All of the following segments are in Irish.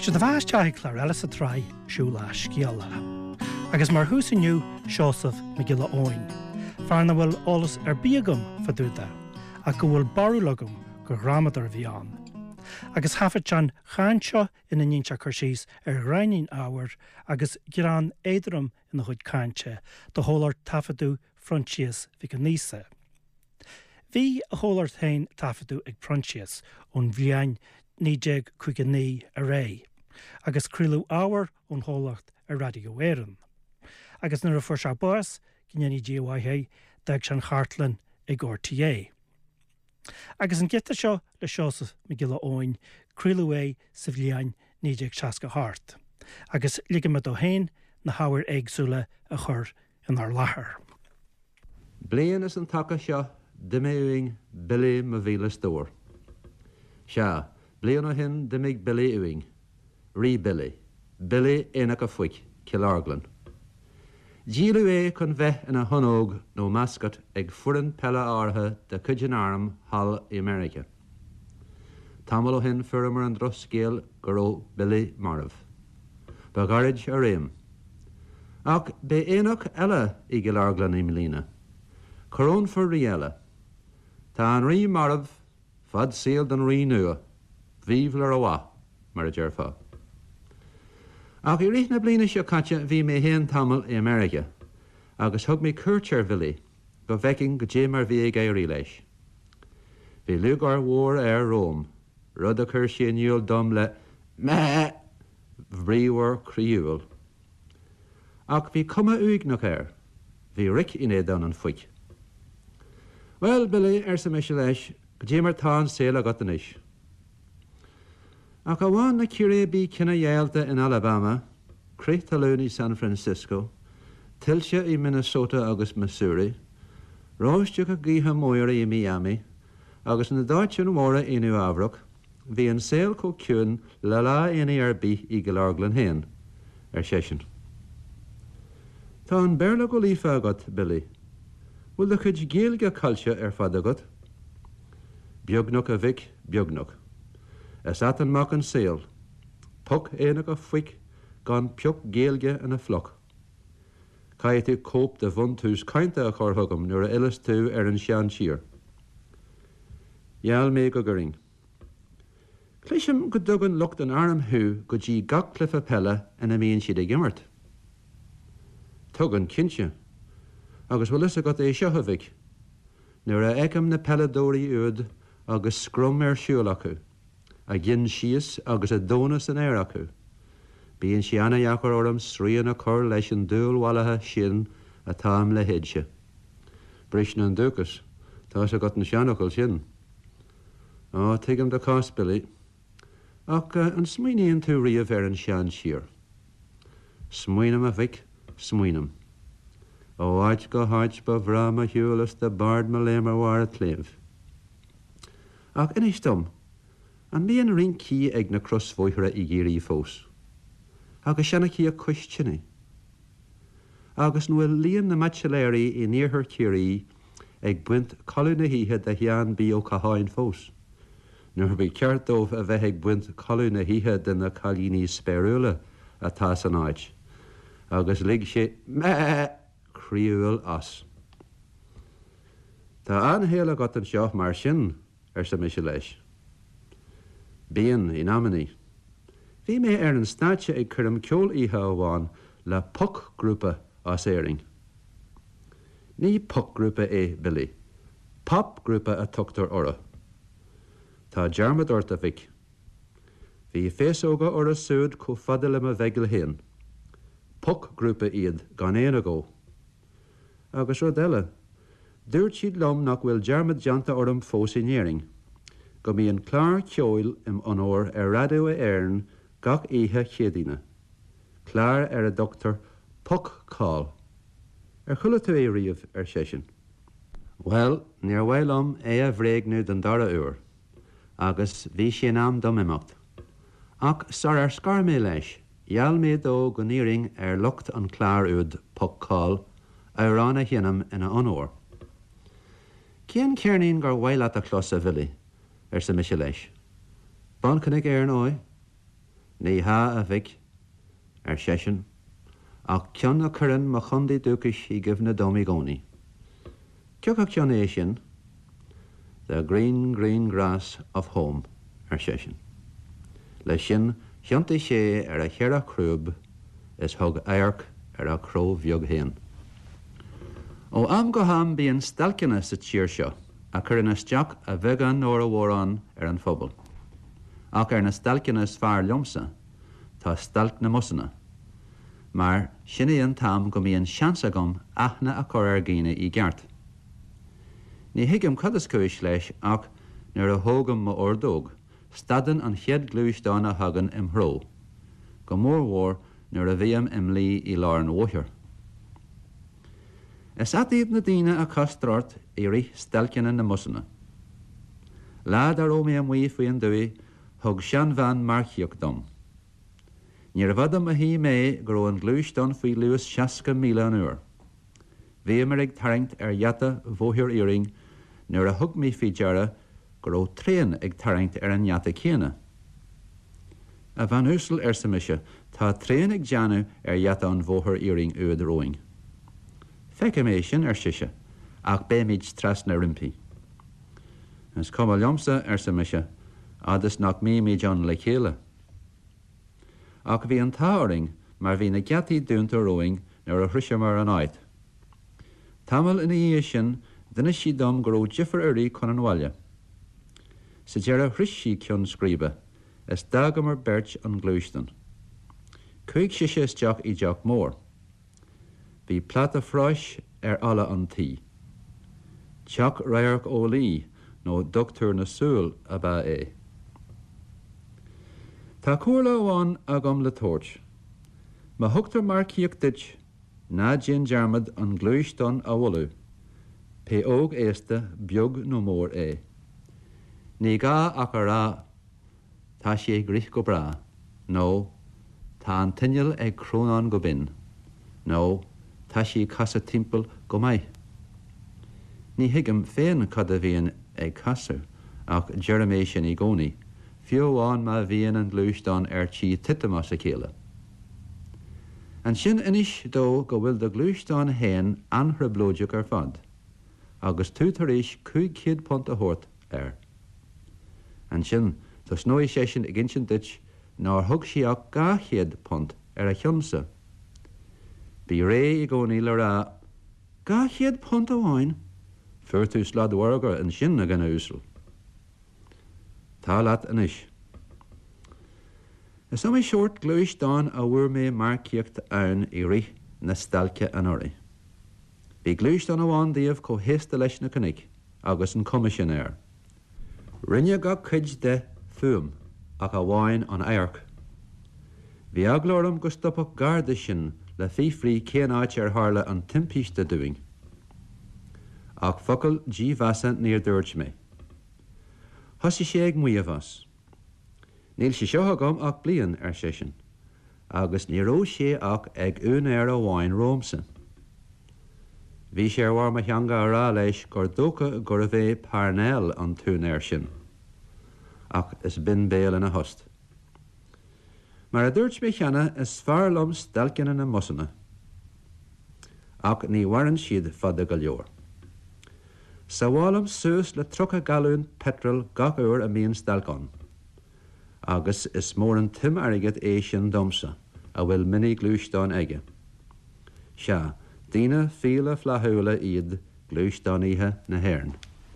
Se de bhaiste clar eile sa trai siúla sciala. Agus mar hús inniu seosah me gile óin. Fearna bhfuil ólas bíagam faúda, a go bhfuil barúlagam go ramadar bhíán. Agus hafad an cháinseo ina nínte chuirsís reinín áhar agus gurán éidirm ina chuid cáinte do hólar tafadú Frontias bhí go níosa. Bhí a hólar tain tafadú ag Frontias ón bhliain 1959 a ré, agus crílú áhar ón hólacht a Radio Éireann. Agus nuair a fuair se buas, gnéanaí DYH deag sean chartlan ag RTA. Agus an gita seo le seosah me gile óin crílú é sa bhliain 1960 agus ligime do hain na háir éagsúla a chur in ar láthair. Blian is an take seo duméing Billy ma bhíle stór. Se, blian ó hin duméig Billy uing, rí Billy, Billy éach a fuic, Killarglan. Dílú é chun bheith ina honóg nó mascot ag furan pella ártha de cuidean arm hall i America. Tamil ó hin furamar an dros scéal goró Billy Marv. Ba garid a réim. Ach be éach eile i Killarglan i Melina. Corón for riele. Tá an rí Marv fad síl den rí nua, bhíblar a wá, mar a djeirfa. Ach I rith na blina seo caite bhí mé héan tamil I America, agus thug mé curtear bhili, go bhecing go dé mar bhí ag éirí leis. Bhí lugar mhór Rome, rud a chur sé niúil dom le meh bhríomhar críúil. Ach bhí cuma uig nach bhí ric iné don an fuic. Well, Billy, sa meisi leis, go dé mar tá séla gat an isis. Ach a bháin na cirébí cinna dhéalta in Alabama, Crith talún I San Francisco, tilse I Minnesota agus Missouri, ráiste go gíthe móire I Miami, agus na dáit an móra inú ábhrach, bhí an saoil có ciún le lá NARB I Killarglan héin, sesin. Tá an bearla go lífa agat, Billy. Bhfuil le chuid géalga cailse fad agat? Beagnach a bhic, beagnach. As at an mac an saoil, puck éanach a fuic gan peoch géalge in a floch. Cai tú cóp de bhain tús cainte a chorthugam nuair a ilas tú an sean siar. Iall mé go goring. Cléisiim go dugan lucht an arm thu go dtí gach clifa pella ina míonn siad ag gimmart. Tugan cinse, agus bhfuil is a got é seo a bhic, nuair a eicem na pelladóirí úd agus scrum siúil acu, a gin síos agus a dónas an acu. Bíonn si anna dheachar orm srían a chur leis an dúlhhalathe sin a táim le héidse. Brisna an dúchas, tá se got an seanachil sin. Á, tuigim de cás, Billy. Ach an smuoineann tú riamh an sean siar. Smuoinam a bhic, smuoinam. Ó áit go háit ba bhrama hiúlas de bard me lémar war a tléimh. Ach inis dom, an bhíon ring cí ag na crosmhóithre I géirí fós. Agus sena cí a cuisteanna. Agus nuail líon na matseléirí I níorthar ciirí ag buint colú na híthe de hean bí ó caháin fós. Nuair bhí ceartdómh a bheith ag buint colú na híthe de na chalíní spéirúla a tá san áit. Agus lig sé meh críúil as. Tá anhéal agat an seoch mar sin sa meisi leis. Bíon I námaní. Bhí mé an státe ag chuirm ceolíthe amháin le puck grúpa as éiring. Ní puck grúpa é, Billy. Pop grúpa a tuchttar ora. Tá dearmad orta bhic. Bhí féasóga ora súd có fada le a bheigil héin. Puck grúpa iad gan éana agó. Agus rud eile, dúirt siad lom nach bhfuil dearmad deanta orm fós I néiring. Go mííon clár ceoil im onóir Radio Éireann gach ihe chédaine. Clár a Dr. Puck Call. Chuile tú é riamh sesin. Well, níor bhhailm é a bhréagnú den dara uair, agus bhí sé am dom imimecht. Ach sar scar mé leis, iall mé dó go níring lucht an clár úd Puck Call rána héanam ina onóir. Cían cearnaín gur bhhaile a chlós a bhili, sa meisi leis. Ban cynnig an ói? Ní ha a bhic sesin, ach ceann a churann mo chundaí dúchas I gibh na domí gcónaí. Ceocha ceann é sin, the green, green grass of home sesin. Le sin, cheanta sé a chearach crúb is thug éarc a cró bheag héan. Ó am go ham bíon stalcinna sa tíir seo, a churann isteach a bhegan nóir a bhórán an phobal. Ach na stalcinna is fearr liomsa, tá stalc na musanna. Mar sinna an tam go míon seansa gom aithne a chur gine I gceart. Ní hiigim cadas cúis leis ach nuair a thógam mo ordóg, stadan an chead glúisteán a hagan im thró, go mór mhór nuair a bhíam im lí I lár an óithir. Is atíomh na daoine a castrart I rith stalcinna na musanna. Lád ar ómé am mhuí faoin dúi, thug sean bhean marchiach dom. Níor bhadam a hí mé gur an glúisteán faoi luas 60,000 an uair. Bhí mar ag tarraingt jaata bhóthir iring nuair a thug mí faoi deara gur tréan ag tarraingt an jaata chéana. A bhean úsal sa mise, tá tréan ag deanú jaata an bhóthir iring uad roing. Feice mé sin siise, ach bé míid tras na rimpi. Is com a liomsa sa mise, agus nach míid an le chéile. Ach bhí an táring mar bhí na geataí dúnta roing nuair a thrise mar an áit. Tamil ina dhé sin duine si dom gur jifar urí chun an bhaile. Sa dearad thrisí cionn scríbe, is dagam mar beirt an glúistan. Cuig siise is deach I deach mór. Bhí plata fráis alla an tí. Teach rairc ó lí nó doctor na súil a ba é. Tá cuala amháin agam le tóirt. Ma thugtar mar cíoch dit, ná gin dearmad an glúistan a bholu. Pe óg éasta beag nó mór é. Ní gá ach a rá, tá sé grith go bra. No, tá an tinneal ag crónán go bin. No, tá sé casa timpeall go maith. Ní hiigim féin cad a bhíon ag casú, ach Jeremy sin I gcónaí, fiúháin má bhíon an glúisteán tí titamas a chéile. An sin inis dó go bhfuil de glúisteán héin anthreblóideach ar fad, agus tú tar éis 500 punt a thuirt An sin, tus nó sé sin ag gin sin dit ná thug siach 200 punt a chiomsa. Bhí ré I gcónaí le rá 200 punt amháin, fuir tú slad wargar an sin a gan úsal. Tá leat inis. Is am seoirt glúisteán a bhuair mé marcíocht ann I rith na stalce an orí. Bhí glúisteán amháin díobh có héasta leis na cnoic agus an comisinéir. Rinne ga cuid de fuam ach a bháin an éarc. Bhí aglóram go stoppach garda sin le fífrí céan áit ar tharla an timpiste doing. Ach focail dí bheasa níor dúirt mé. Thosaigh sé ag muomhas. Níl sé seo agam ach blian sé sin, agus ní ró sé ach ag únéir a bháin rómsa. Bhí sé ar bhar teanga ará leis gur dócha gur a bheith parnéil an túnéir sin, ach is bin béal in a host. Mar a dúirt mé cheana is fearr lom stalcinna na musanna, ach ní bhaireann siad fada go leor. Sa bhálam suas le 3 galún petrol gach uair a míon stalcán, agus is mór an tim airgad é sin domsa a bhfuil mini glúisteán aige. Se, dína fíle flathúla iad glúisteáníthe na hhéireann.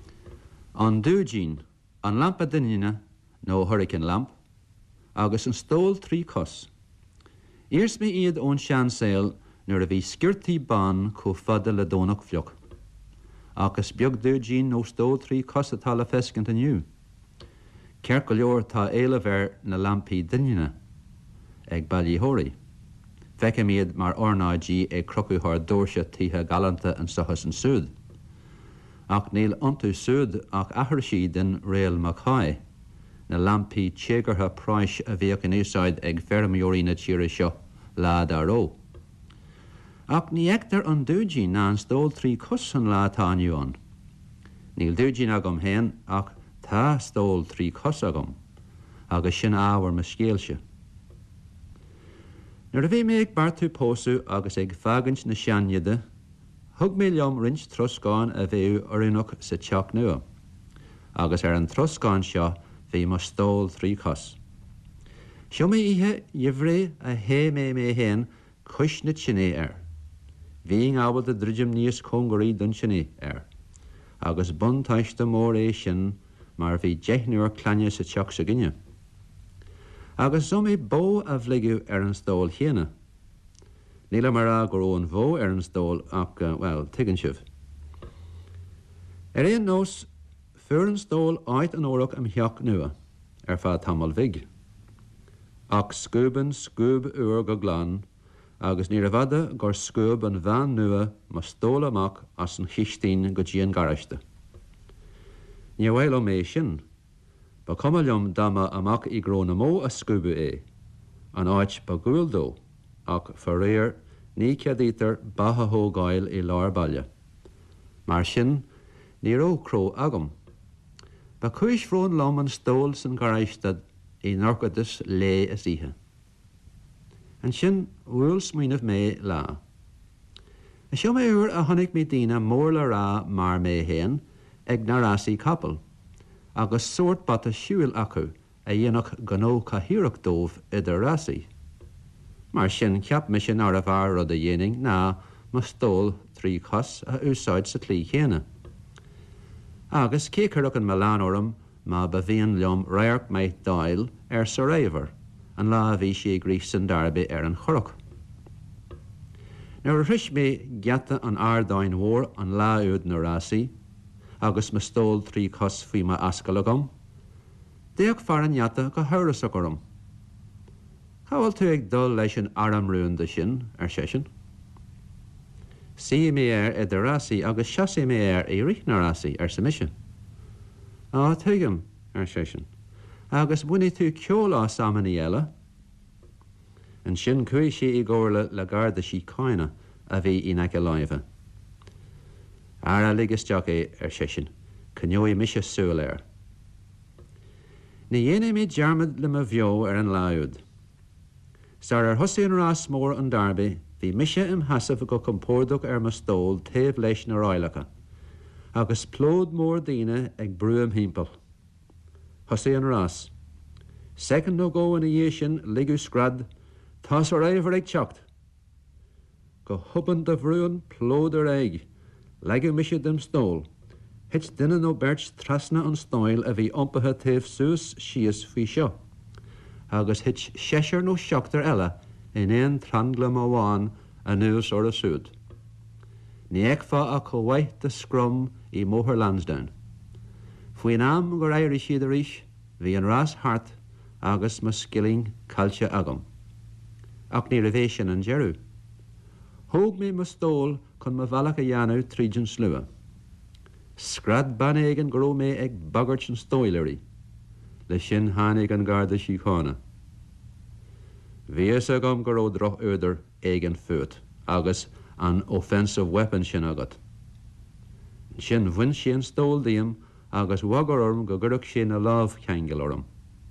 An dúidín, an lampa duine nó hurricane lamp, agus an stóil 3 cos. Iars mé iad ón seansail nuair a bhí sciirtaí ban có fada le dónach fliuch. Agus beag dúidín nó stóil 3 cos atá le fescint aniu. Ceart go leor tá éile bhar na lampaí duine ag bailíthóirí. Feice míad mar ornáidí ag crocúthar dúirse títhe galanta an sochas an súd. Ach níl antú súd ach ahar sí den réal Mackay, na lampaí tégartha práis a bhíoch in úsáid ag fermióí na tíire seo lád aró. Ach ní eachtar an dúidín ná an stóil 3 cos an látá aniuán. Níl dúidín agam héin ach tá stóil 3 cos agam, agus sin ábhar me scéalse. Nuair a bhí mé ag bartú pósú agus ag fagant na seanniade, thug mé leom rint troscáin a bhéú orúnach sa teach nua. Agus ar an troscáin seo bhí mar stóil 3 cos. Seo mé ihe dheimhré a hé mé héin cuis na tsinné ar. Bhí ábhad a druidim níos congurí don tsinné ar. Agus buntáiste mór é sin mar bhí 10 nuair clanne sa teach sa gine. Agus so mé bó a bhligiú ar an stóil chéine. Níla mar a gur ón bhó ar an stóil ach, tuigeann sibh. Ar éon nós, fuair an stóil áit an órach am theach nua, ar fad tamil vig. Ach scúban scúb uair go glan, agus ní a bhada gur scúb an bhean nua mar stóil amach as an chiistín go dtí an garaiste. Ní bhfuil ó mé sin, ba cuma leom dama amach I gróna mó a scúbu é, an áit ba gúil dó, ach for réir ní ceadítar batha thógáil I lár baile. Mar sin, ní ró cró agam. Ba cuis frón lom an stóil san garaiste I narcadas lé is ihe. An sin bhfuil smaoineh mé lá. A seo mé uair a tháinig mé daoine mór le rá mar mé héin ag na rásaí capal, agus suirt bata siúil acu a dhéanach gnó cathíreach dómh idir rásaí. Mar sin ceap me sin ar a bhar rud a dhéanaing ná mar stóil 3 cos a úsáid sa tlí chéine. Agus cécarach an meán orm má ba bhíon leom réarc méid dáil ar sa réimhar, an lá a bhí sé grís san darbe ar an chorach. Nuair a thuis mé geata an ardáin mhór an láúd na rásaí, agus me stóil 3 cos faoi ma ascail agam, déag far an geata go thuras agam. Cháil tú ag dul leis an aramrún de sin ar sesin? Sí mé ar idir rásaí agus seasaí mé ar I rith na rásaí ar sa mise. Á tuigim ar sesin, agus buine tú ceolá samaní eile, an sin chuir sé I ggóirla le garda sí cáine a bhí ionach a láimhe. Ara ligisteach é ar sesin, cynneoí mise súil air. Ní dhéana mé dearmad le mo bheo ar an láúd. Sar ar thosaíonn rás mór an darbe, bhí mise im hasamh go compórdach ar mo stóil taobh leis na ráilecha, agus plód mór daoine ag brúam hímpel. Thosaíonn rás. Second nó go in a dhé sin ligú scrad, tá sa réimhar ag teacht. Go thuban de bhrúan plód ar aig, legú mise dim stóil, hit duine nó beirt trasna an stóil a bhí iompathe taobh suas síos faoi seo, agus hit séisiar nó seachtar eile in éon tranglam amháin a nuas or a súd. Ní ag fá a chomhaith de scrum I Móthar Lansdowne. Faoin am gur éirí siad a ríis, bhí an rás hart agus ma skilling cailse agam. Ach ní a bhééis sin an jeirú. Thóg mé ma stóil chun ma bhealach a dhéanamh tríd an slua. Scrad ban ag an gró mé ag bagart an stóileirí, le sin tháinig an garda sí chána. Bhíos agam gur ó droch úidir ag an fút, agus an offensive weapon sin agat. Sin bhain sé an stóil díam agus wagar orm go gurach sin a lámh cheangil orm.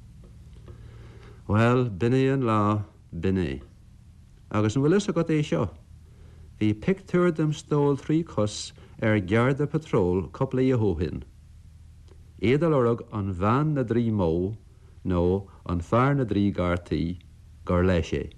Well, binné an lá, binné. Agus an bhfuil agat é seo. Bhí pictúir dem stóil 3 cos ar gearda patróil coppla I hóhin. Éadal orag an bhean na 3 mó, nó an fear na 3 gartaí, gur leis é.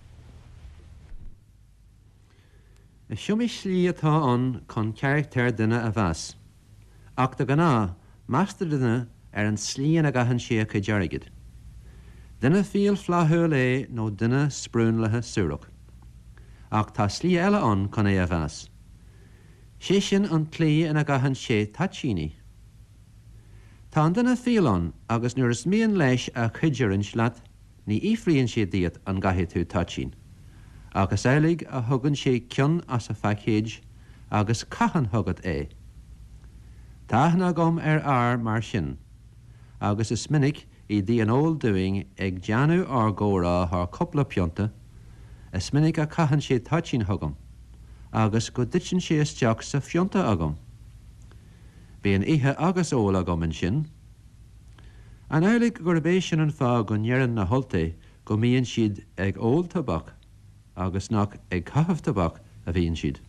Siom I slí atá an chun cearachtar duine a bheas. Ach do gná, meastar duine ar an slíon a gahan sé chu dearigid. Duine fíal flathúil é nó duine sprúnlathe súrach. Ach tá slí eile an chun é a bheas. Sé sin an clí ina gahan sé tatsíní. Tá an duine fíal an agus nuair is míon leis a chuidir an slaat, ní ífríonn sé diaad an gaithí tú tatsín. Agus élig a thugann sé cion as a fachéid agus cachan thugad é. Táithna gom ar mar sin, agus is minic I dtí an óil doing ag deanú argórá th coppla pionta, is minic a cachan sé tatsín thugam, agus go ditsin sé isteach sa fionta agam. Bhíon ihe agus óla agam an sin. An élig gur bééis sin an fá go ndearan na holtaí go míonn siad ag ól tabach agus nach ag cahabhtabach a bhíonn siad.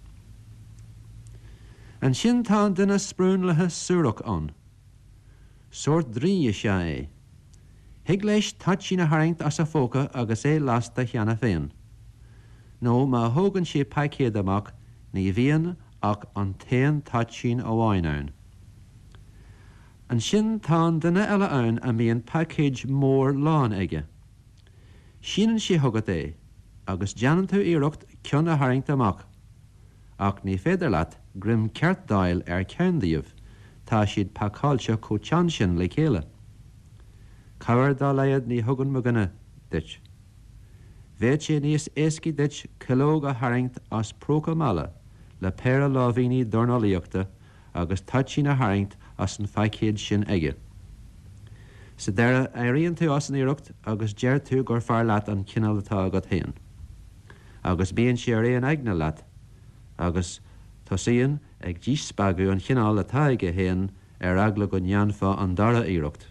An sin tá duine sprúnlathe suúrach an. Sort drí se é. Hiag leis tatí na haingt as a fóca agus é lasta cheanna féin. nó má thógann sé paicéad amach ní bhíon ach an taon tatsín amháin ann. An sin tá duine eile ann a mbíonn paicéad mór lán aige. Sínan sé thugad é, agus deanan tú iirecht ceann a haingt amach, ach ní féidir leat grim ceart dáil ceandaíomh tá siad pacáilte cótean sin le chéile. Cabhar dá leiad ní thugann mo gine dit. Bhéid sé níos éasci dit cilóg a haingt as próca mala le péra lámhíní dornalaíochta agus tatsí na haingt as an faicéad sin aige. Sa deire éiríonn tú as an iirecht agus deir tú gur fear leat an cinál atá agad féin. Agus bíonn sé réon aigna leat, agus tosíonn ag díos spagú an cinál atá aige féin agla go neanfa an dara iirecht.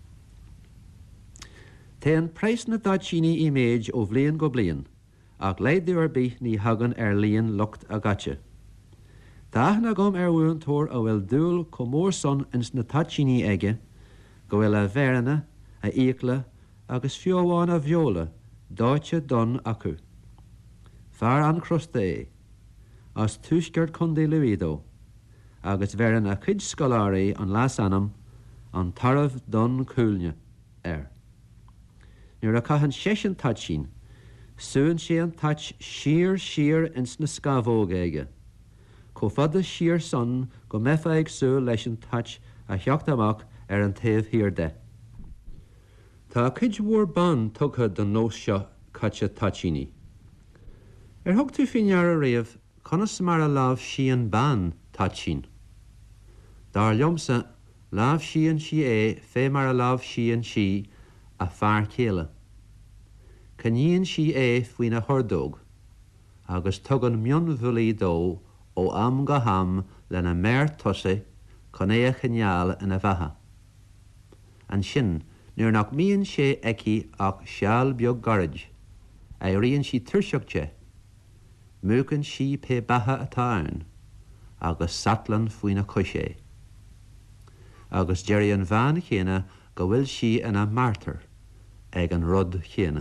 Téan preis na daitsíní iméid ó bblion go blion, ach leidiú ar bith ní hagan líon lucht a gaite. Dáithna gom bhuain tóir a bhfuil dúil comór son ins na tatsíní aige, go bhfuil a bhéranna, a íocla agus fiomháin a bheola dáite don acu. Fear an crusta é, as túsceart chundé luídó, agus bhéranna chuid scoláirí an las anam an taramh don cúlne Nuair a caitheann seis an tatsín, suúann sé an tats siar ins na scabhóga aige. Có fada siar son go mefa ag súil leis an tats a theocht amach an taobh hir de. Tá cuid mhór ban tugtha don nós seo caite tatsíní. Thug tú finear a riamh conas mar a lámh sían ban tatsín. Dar liomsa lámh sían si é fé mar a lámh sían si a fear chéile. Caníonn si é faoin na thordóg, agus tugann mionmhulaí dó ó am go ham lena méir tosa chun é a chineal ina bheatha. An sin, nuair nach míonn sé eici ach seall beag garid, éiríonn si tuirseachte, múcann si pe batha atá ann, agus satlan faoin na coisé. Agus deirí an bhean chéine go bhfuil si ina martar ag an rud chéine.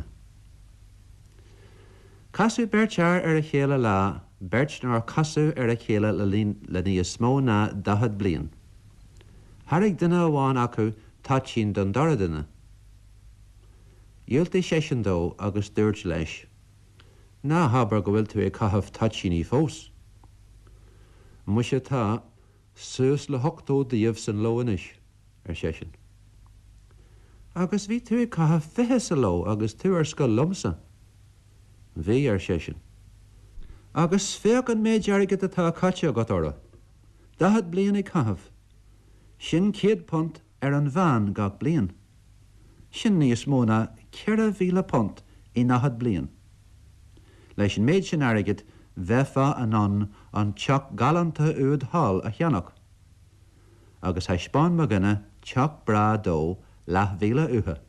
Casú bertear ar a chéile lá, bert nar casú ar a chéile le níos smó ná 10 bliain. Thairg duine amháin acu tatsín don dara duine. Dhéaltaí sésin dó agus dúirt leis. Ná habar go bhfuil tú ag caitheamh tatsíní fós. Mu sé tá suas le 8 díobh san loanis sésin. Agus bhí tú ag caitheamh 20 sa lo agus tú ar scoil lomsa. Bhí sésin. Agus féach an méid dearigad atá caite agat orra. 10 bliain ag caitheamh. Sin 100 punt ar an bhean gach bliain. Sin níos mó ná 4,000 punt I 9 bliain. Leis an méid sin airgid bheitfa an teach galanta úd hall a cheannach. Agus heispáin mo gine teach bra dó 2,000 uthe.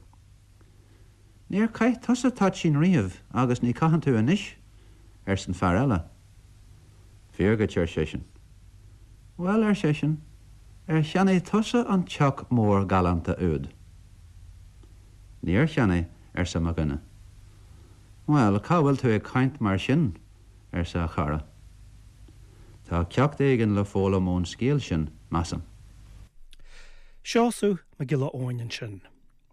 Níor caiith tusa tatsín riamh agus ní caitheann tú anois san fear eile. Bhíorgad ar sésin. Well ar sésin, cheanna tusa an teach mór galanta úd. Níor cheanna sa mo gine. Well, cá bhfuil tú ag caint mar sin sa chara. Tá ceacht éigean le fóla món scéal sin massam. Seosú Magilla Óin sin.